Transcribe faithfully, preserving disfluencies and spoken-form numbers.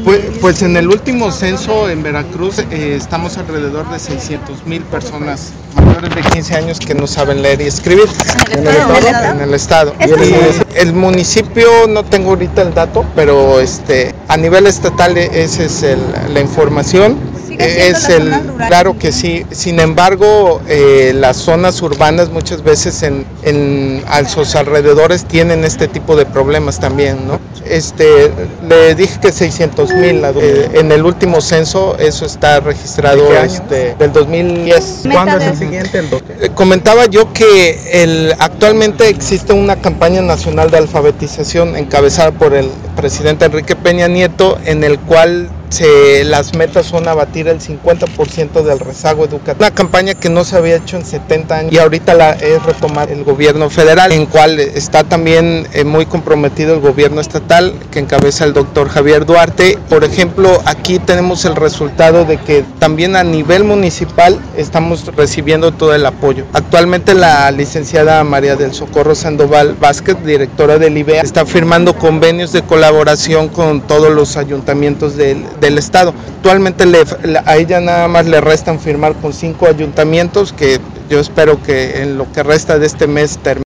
Pues, pues en el último censo en Veracruz eh, estamos alrededor de seiscientos mil personas mayores de quince años que no saben leer y escribir en el estado. En el estado. Y el municipio, no tengo ahorita el dato, pero este a nivel estatal esa es el, la información. Es el, claro que sí, sin embargo eh, las zonas urbanas muchas veces en, en a sus alrededores tienen este tipo de problemas también, ¿no? Este, le dije que seiscientos mil eh, en el último censo, eso está registrado este, del dos mil diez. ¿Cuándo es el siguiente? El doce. Eh, comentaba yo que el, actualmente existe una campaña nacional de alfabetización encabezada por el presidente Enrique Peña Nieto, en el cual Se, las metas son abatir el cincuenta por ciento del rezago educativo. Una campaña que no se había hecho en setenta años y ahorita la es retomar el gobierno federal, en cual está también eh, muy comprometido el gobierno estatal que encabeza el doctor Javier Duarte. Por ejemplo, aquí tenemos el resultado de que también a nivel municipal estamos recibiendo todo el apoyo. Actualmente la licenciada María del Socorro Sandoval Vázquez, directora del I B E A, está firmando convenios de colaboración con todos los ayuntamientos del del estado. Actualmente le, a ella nada más le restan firmar con cinco ayuntamientos, que yo espero que en lo que resta de este mes termine.